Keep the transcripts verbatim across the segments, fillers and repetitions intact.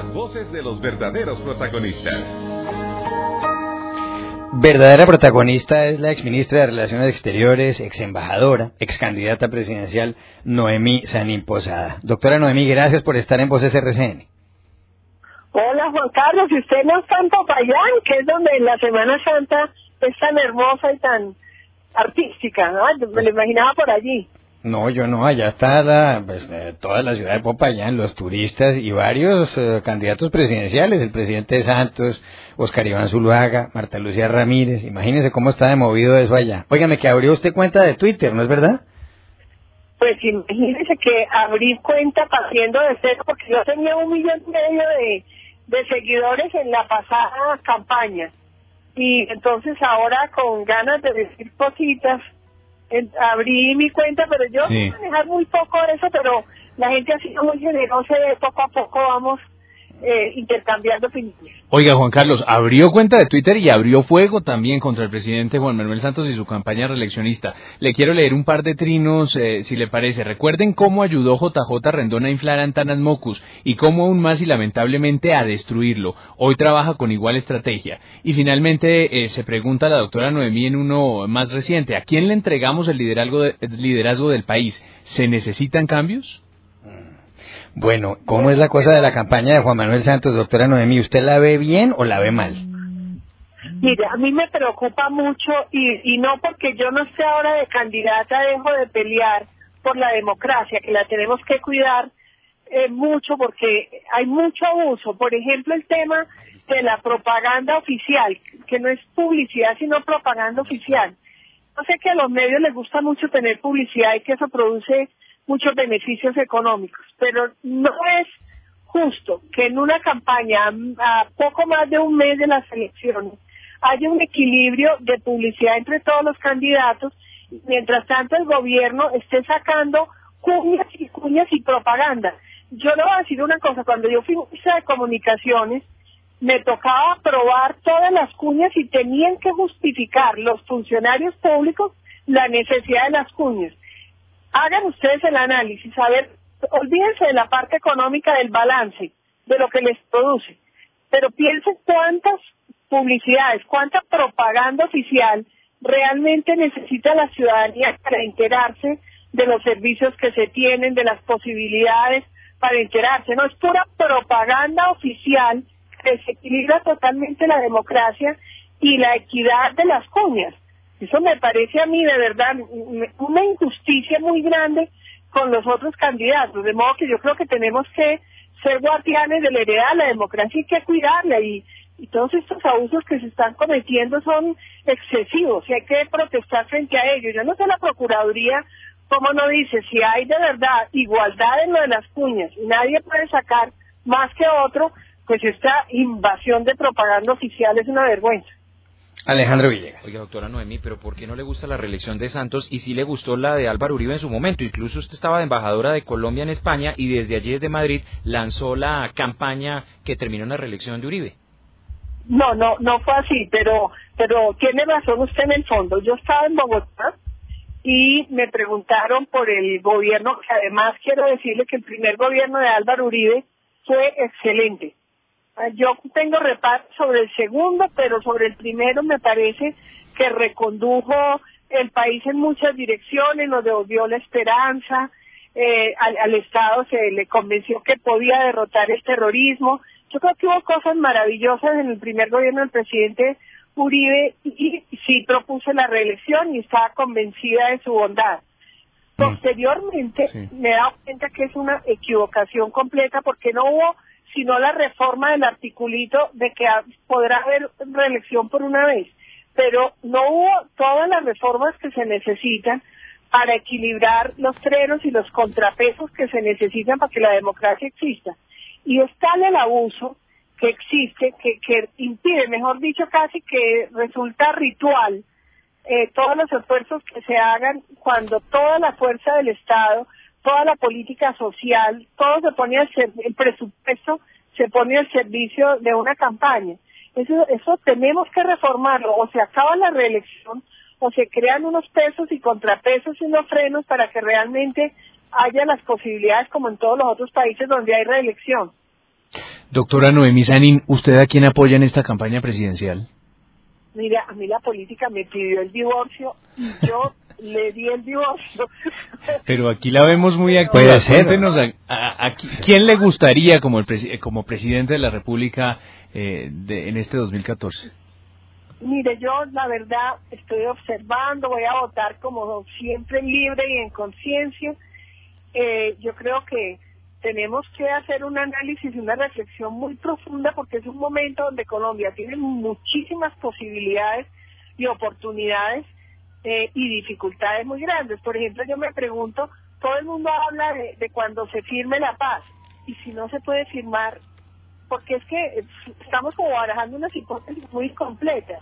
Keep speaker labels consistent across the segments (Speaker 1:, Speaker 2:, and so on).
Speaker 1: Las voces de los verdaderos protagonistas.
Speaker 2: Verdadera protagonista es la exministra de Relaciones Exteriores, exembajadora, excandidata presidencial, Noemí Sanín Posada. Doctora Noemí, gracias por estar en Voces R C N.
Speaker 3: Hola Juan Carlos, y usted no está en Popayán, que es donde la Semana Santa es tan hermosa y tan artística, ¿no? Me
Speaker 2: Pues,
Speaker 3: lo imaginaba por allí.
Speaker 2: No, yo no, allá está la, pues, eh, toda la ciudad de Popayán, los turistas y varios eh, candidatos presidenciales, el presidente Santos, Oscar Iván Zuluaga, Marta Lucía Ramírez. Imagínese cómo está de movido eso allá. Óigame, que abrió usted cuenta de Twitter, ¿no es verdad?
Speaker 3: Pues imagínese que abrí cuenta partiendo de cero, porque yo tenía un millón y medio de, de seguidores en la pasada campaña. Y entonces ahora con ganas de decir cositas, en, abrí mi cuenta, pero yo
Speaker 4: Sí.
Speaker 3: voy a manejar muy poco eso, pero la gente ha sido muy generosa y poco a poco vamos eh, intercambiando opiniones.
Speaker 4: Oiga, Juan Carlos, abrió cuenta de Twitter y abrió fuego también contra el presidente Juan Manuel Santos y su campaña reeleccionista. Le quiero leer un par de trinos, eh, si le parece. Recuerden cómo ayudó J J Rendón a inflar a Antanas Mocus y cómo aún más y lamentablemente a destruirlo. Hoy trabaja con igual estrategia. Y finalmente eh, se pregunta la doctora Noemí en uno más reciente, ¿a quién le entregamos el liderazgo, de, el liderazgo del país? ¿Se necesitan cambios?
Speaker 2: Bueno, ¿cómo es la cosa de la campaña de Juan Manuel Santos, doctora Noemí? ¿Usted la ve bien o la ve mal?
Speaker 3: Mire, a mí me preocupa mucho y, y no porque yo no esté ahora de candidata, dejo de pelear por la democracia, que la tenemos que cuidar eh, mucho porque hay mucho abuso. Por ejemplo, el tema de la propaganda oficial, que no es publicidad sino propaganda oficial. Yo sé que a los medios les gusta mucho tener publicidad y que eso produce muchos beneficios económicos, pero no es justo que en una campaña a poco más de un mes de las elecciones haya un equilibrio de publicidad entre todos los candidatos, mientras tanto el gobierno esté sacando cuñas y cuñas y propaganda. Yo le voy a decir una cosa, cuando yo fui ministra de Comunicaciones, me tocaba aprobar todas las cuñas y tenían que justificar los funcionarios públicos la necesidad de las cuñas. Hagan ustedes el análisis, a ver, olvídense de la parte económica del balance, de lo que les produce, pero piensen cuántas publicidades, cuánta propaganda oficial realmente necesita la ciudadanía para enterarse de los servicios que se tienen, de las posibilidades para enterarse. No es pura propaganda oficial que desequilibra totalmente la democracia y la equidad de las cuñas. Eso me parece a mí de verdad una injusticia muy grande con los otros candidatos, de modo que yo creo que tenemos que ser guardianes de la heredad de la democracia y hay que cuidarla, y, y todos estos abusos que se están cometiendo son excesivos y hay que protestar frente a ellos. Yo no sé la Procuraduría cómo no dice, si hay de verdad igualdad en lo de las cuñas y nadie puede sacar más que otro, pues esta invasión de propaganda oficial es una vergüenza.
Speaker 2: Alejandro Villegas.
Speaker 5: Oiga, doctora Noemí, pero ¿por qué no le gusta la reelección de Santos y sí le gustó la de Álvaro Uribe en su momento? Incluso usted estaba de embajadora de Colombia en España y desde allí, desde Madrid, lanzó la campaña que terminó en la reelección de Uribe.
Speaker 3: No, no, no fue así, pero, pero tiene razón usted en el fondo. Yo estaba en Bogotá y me preguntaron por el gobierno, que además quiero decirle que el primer gobierno de Álvaro Uribe fue excelente. Yo tengo reparo sobre el segundo, pero sobre el primero me parece que recondujo el país en muchas direcciones, nos devolvió la esperanza, eh, al, al Estado se le convenció que podía derrotar el terrorismo. Yo creo que hubo cosas maravillosas en el primer gobierno del presidente Uribe y, y sí propuse la reelección y estaba convencida de su bondad. Posteriormente sí. me he dado cuenta que es una equivocación completa porque no hubo sino la reforma del articulito de que podrá haber reelección por una vez, pero no hubo todas las reformas que se necesitan para equilibrar los frenos y los contrapesos que se necesitan para que la democracia exista. Y es tal el abuso que existe, que, que impide, mejor dicho, casi que resulta ritual eh, todos los esfuerzos que se hagan cuando toda la fuerza del Estado, toda la política social, todo se pone al ser, el presupuesto se pone al servicio de una campaña. Eso, eso tenemos que reformarlo, o se acaba la reelección, o se crean unos pesos y contrapesos y unos frenos para que realmente haya las posibilidades como en todos los otros países donde hay reelección.
Speaker 4: Doctora Noemí Sanín, ¿usted a quién apoya en esta campaña presidencial?
Speaker 3: Mira, a mí la política me pidió el divorcio y yo le di el divorcio.
Speaker 4: Pero aquí la vemos muy activa.
Speaker 2: Puede ser.
Speaker 4: Cuéntenos, a, a, a, ¿quién le gustaría como el presi como presidente de la República eh, de, en este dos mil catorce?
Speaker 3: Mire, yo la verdad estoy observando, voy a votar como siempre libre y en conciencia. Eh, yo creo que tenemos que hacer un análisis y una reflexión muy profunda porque es un momento donde Colombia tiene muchísimas posibilidades y oportunidades eh, y dificultades muy grandes. Por ejemplo, yo me pregunto, todo el mundo habla de, de cuando se firme la paz y si no se puede firmar, porque es que estamos como barajando unas hipótesis muy completas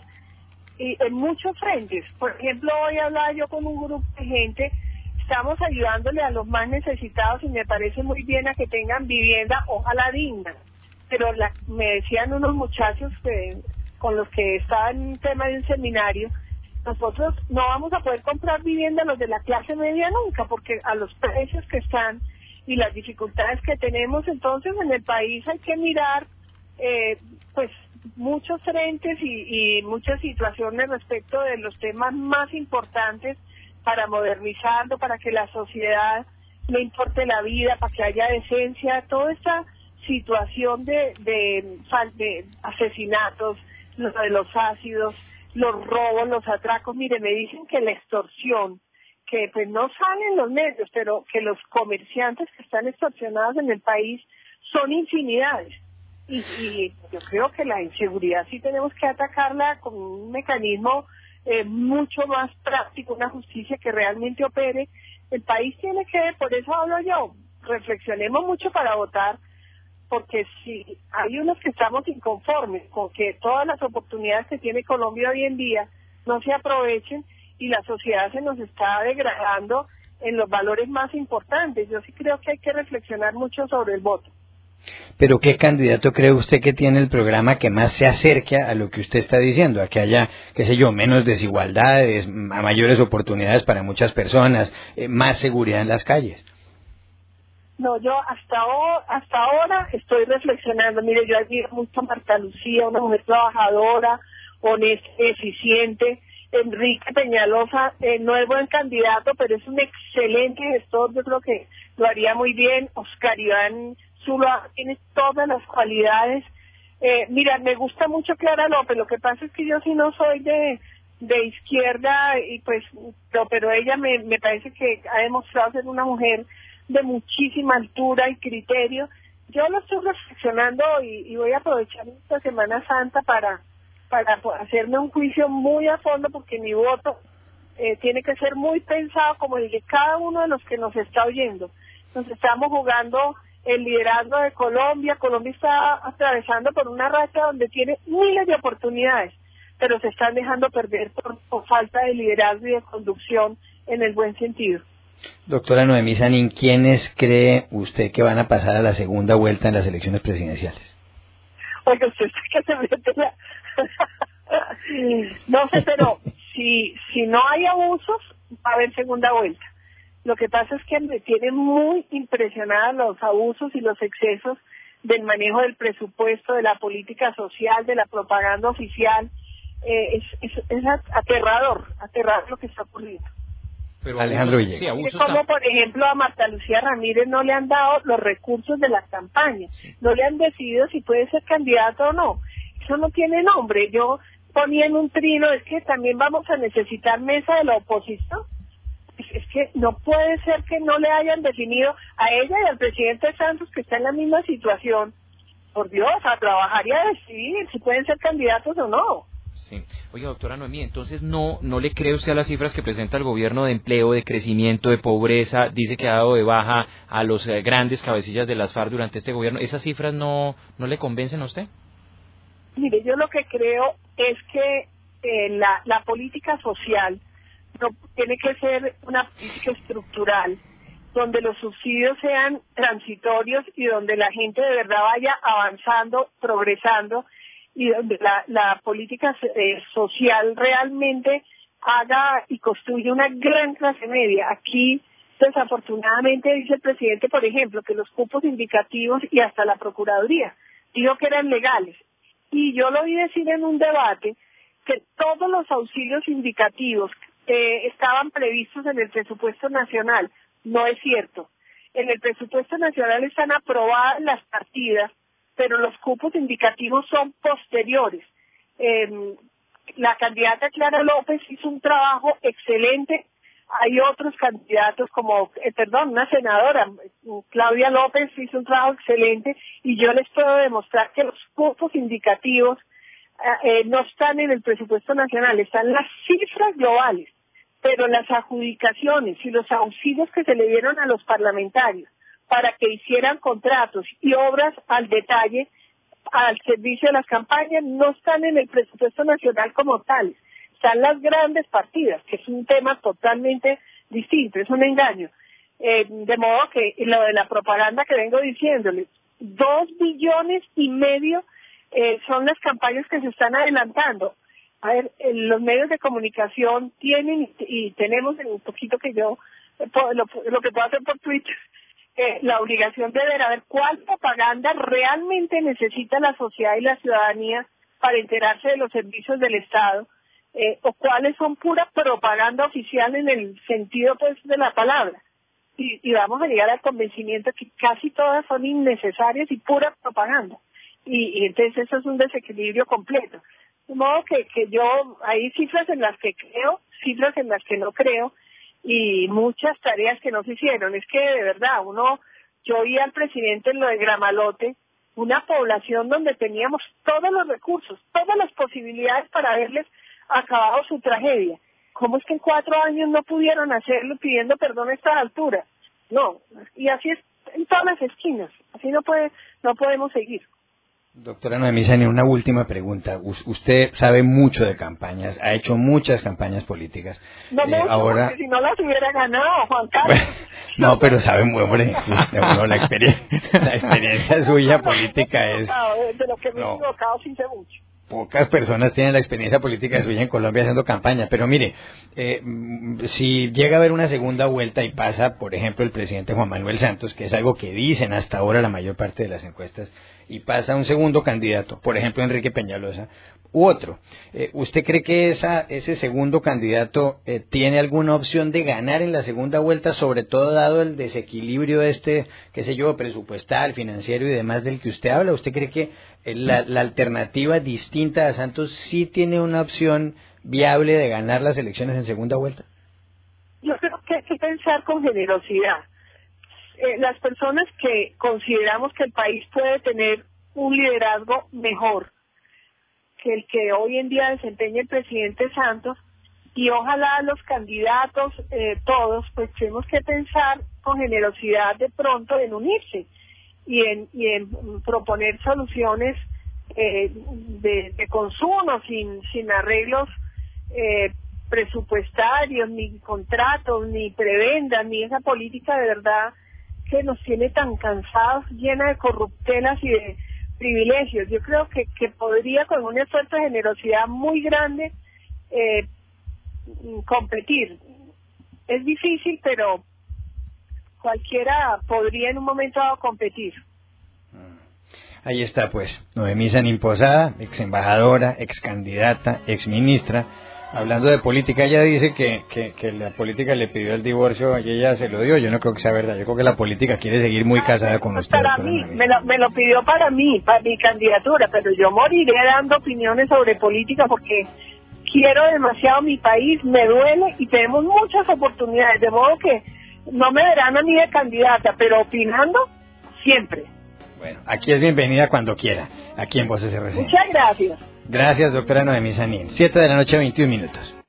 Speaker 3: y en muchos frentes. Por ejemplo, hoy hablaba yo con un grupo de gente. Estamos ayudándole a los más necesitados y me parece muy bien a que tengan vivienda, ojalá digna. Pero la, me decían unos muchachos que, con los que estaba en un tema de un seminario, nosotros no vamos a poder comprar vivienda los de la clase media nunca, porque a los precios que están y las dificultades que tenemos, entonces en el país hay que mirar eh, pues muchos frentes y, y muchas situaciones respecto de los temas más importantes para modernizarlo, para que la sociedad le importe la vida, para que haya decencia, toda esta situación de, de, de asesinatos, lo de los ácidos, los robos, los atracos. Mire, me dicen que la extorsión, que pues no salen los medios, pero que los comerciantes que están extorsionados en el país son infinidades. Y, y yo creo que la inseguridad sí tenemos que atacarla con un mecanismo Eh, mucho más práctico, una justicia que realmente opere. El país tiene que, por eso hablo yo, reflexionemos mucho para votar, porque si hay unos que estamos inconformes con que todas las oportunidades que tiene Colombia hoy en día no se aprovechen y la sociedad se nos está degradando en los valores más importantes. Yo sí creo que hay que reflexionar mucho sobre el voto.
Speaker 2: Pero ¿qué candidato cree usted que tiene el programa que más se acerque a lo que usted está diciendo? A que haya, qué sé yo, menos desigualdades, a mayores oportunidades para muchas personas, eh, más seguridad en las calles.
Speaker 3: No, yo hasta, ho- hasta ahora estoy reflexionando. Mire, yo admiro mucho a Marta Lucía, una mujer trabajadora, honesta, eficiente. Enrique Peñalosa eh, no es buen candidato, pero es un excelente gestor. Yo creo que lo haría muy bien. Oscar Iván Zuluaga tiene todas las cualidades. Eh, mira, me gusta mucho Clara López. Lo que pasa es que yo sí no soy de de izquierda, y pues, no, pero ella me, me parece que ha demostrado ser una mujer de muchísima altura y criterio. Yo lo estoy reflexionando y, y voy a aprovechar esta Semana Santa para para hacerme un juicio muy a fondo, porque mi voto eh, tiene que ser muy pensado como el de cada uno de los que nos está oyendo. Nos estamos jugando el liderazgo de Colombia. Colombia está atravesando por una racha donde tiene miles de oportunidades, pero se están dejando perder por, por falta de liderazgo y de conducción en el buen sentido.
Speaker 2: Doctora Noemí Sanín, ¿quiénes cree usted que van a pasar a la segunda vuelta en las elecciones presidenciales?
Speaker 3: Oiga, usted está que se mete la... No sé, pero si si no hay abusos, va a haber segunda vuelta. Lo que pasa es que me tienen muy impresionada los abusos y los excesos del manejo del presupuesto, de la política social, de la propaganda oficial. Eh, es, es, es aterrador, aterrador lo que está ocurriendo.
Speaker 4: Pero
Speaker 2: Alejandro
Speaker 4: abusos,
Speaker 2: Villegas.
Speaker 4: sí, abusos
Speaker 3: Como
Speaker 4: tam-
Speaker 3: por ejemplo a Marta Lucía Ramírez no le han dado los recursos de la campaña, no le han decidido si puede ser candidato o no. Eso no tiene nombre. Yo ponía en un trino, es que también vamos a necesitar mesa de la oposición. Es, es que no puede ser que no le hayan definido a ella y al presidente Santos, que está en la misma situación, por Dios, a trabajar y a decidir si pueden ser candidatos o no.
Speaker 5: Sí. Oiga, doctora Noemí, entonces no no le cree usted a las cifras que presenta el gobierno de empleo, de crecimiento, de pobreza. Dice que ha dado de baja a los eh, grandes cabecillas de las FARC durante este gobierno. ¿Esas cifras no no le convencen a usted?
Speaker 3: Mire, yo lo que creo es que eh, la, la política social no tiene que ser una política estructural, donde los subsidios sean transitorios y donde la gente de verdad vaya avanzando, progresando, y donde la, la política eh, social realmente haga y construya una gran clase media. Aquí, desafortunadamente, dice el presidente, por ejemplo, que los cupos indicativos y hasta la Procuraduría dijo que eran legales. Y yo lo oí decir en un debate que todos los auxilios indicativos eh, estaban previstos en el presupuesto nacional. No es cierto. En el presupuesto nacional están aprobadas las partidas, pero los cupos indicativos son posteriores. Eh, la candidata Clara López hizo un trabajo excelente. Hay otros candidatos como, eh, perdón, una senadora, Claudia López, hizo un trabajo excelente, y yo les puedo demostrar que los cupos indicativos eh, no están en el presupuesto nacional, están las cifras globales, pero las adjudicaciones y los auxilios que se le dieron a los parlamentarios para que hicieran contratos y obras al detalle al servicio de las campañas no están en el presupuesto nacional como tales. Están las grandes partidas, que es un tema totalmente distinto, es un engaño. Eh, de modo que lo de la propaganda que vengo diciéndoles, dos billones y medio eh, son las campañas que se están adelantando. A ver, eh, los medios de comunicación tienen y, y tenemos en un poquito que yo, eh, lo, lo que puedo hacer por Twitter, eh, la obligación de ver a ver cuál propaganda realmente necesita la sociedad y la ciudadanía para enterarse de los servicios del Estado, eh, o cuáles son pura propaganda oficial en el sentido pues de la palabra. Y, y vamos a llegar al convencimiento que casi todas son innecesarias y pura propaganda. Y, y entonces eso es un desequilibrio completo. De modo que, que yo, hay cifras en las que creo, cifras en las que no creo, y muchas tareas que no se hicieron. Es que de verdad, uno, yo oí al presidente en lo de Gramalote, una población donde teníamos todos los recursos, todas las posibilidades para haberles acabado su tragedia. ¿Cómo es que en cuatro años no pudieron hacerlo pidiendo perdón a esta altura? No, y así es en todas las esquinas, así no puede, no podemos seguir.
Speaker 2: Doctora Noemí Sanín, una última pregunta. U- usted sabe mucho de campañas, ha hecho muchas campañas políticas.
Speaker 3: No
Speaker 2: eh,
Speaker 3: mucho,
Speaker 2: ahora...
Speaker 3: porque si no las hubiera ganado, Juan Carlos.
Speaker 2: Bueno, no, pero sabe muy hombre, no, la, experiencia, la experiencia suya
Speaker 3: no,
Speaker 2: política
Speaker 3: no,
Speaker 2: es...
Speaker 3: de lo que me he
Speaker 2: no.
Speaker 3: equivocado sí sé mucho.
Speaker 2: Pocas personas tienen la experiencia política suya en Colombia haciendo campaña, pero mire, eh, si llega a haber una segunda vuelta y pasa, por ejemplo, el presidente Juan Manuel Santos, que es algo que dicen hasta ahora la mayor parte de las encuestas, y pasa un segundo candidato, por ejemplo, Enrique Peñalosa, u otro, eh, ¿usted cree que esa, ese segundo candidato eh, tiene alguna opción de ganar en la segunda vuelta, sobre todo dado el desequilibrio este, qué sé yo, presupuestal, financiero y demás del que usted habla? ¿Usted cree que eh, la, la alternativa distinta a Santos sí tiene una opción viable de ganar las elecciones en segunda vuelta?
Speaker 3: Yo creo que hay que pensar con generosidad. Eh, las personas que consideramos que el país puede tener un liderazgo mejor que el que hoy en día desempeña el presidente Santos, y ojalá los candidatos, eh, todos, pues tenemos que pensar con generosidad de pronto en unirse y en, y en proponer soluciones eh, de, de consumo sin, sin arreglos eh, presupuestarios, ni contratos, ni prebendas, ni esa política de verdad que nos tiene tan cansados, llena de corruptelas y de privilegios. Yo creo que, que podría, con un esfuerzo de generosidad muy grande, eh, competir. Es difícil, pero cualquiera podría en un momento dado competir.
Speaker 2: Ahí está pues, Noemí Sanín Posada, ex embajadora, ex candidata, ex ministra. Hablando de política, ella dice que, que, que la política le pidió el divorcio y ella se lo dio. Yo no creo que sea verdad. Yo creo que la política quiere seguir muy casada con usted.
Speaker 3: Para mí, me lo, me lo pidió para mí, para mi candidatura, pero yo moriré dando opiniones sobre política porque quiero demasiado mi país, me duele y tenemos muchas oportunidades, de modo que no me verán a mí de candidata, pero opinando siempre.
Speaker 2: Bueno, aquí es bienvenida cuando quiera, aquí en Voces R C N.
Speaker 3: Muchas gracias.
Speaker 2: Gracias, doctora Noemí Sanín. Siete de la noche, veintiún minutos.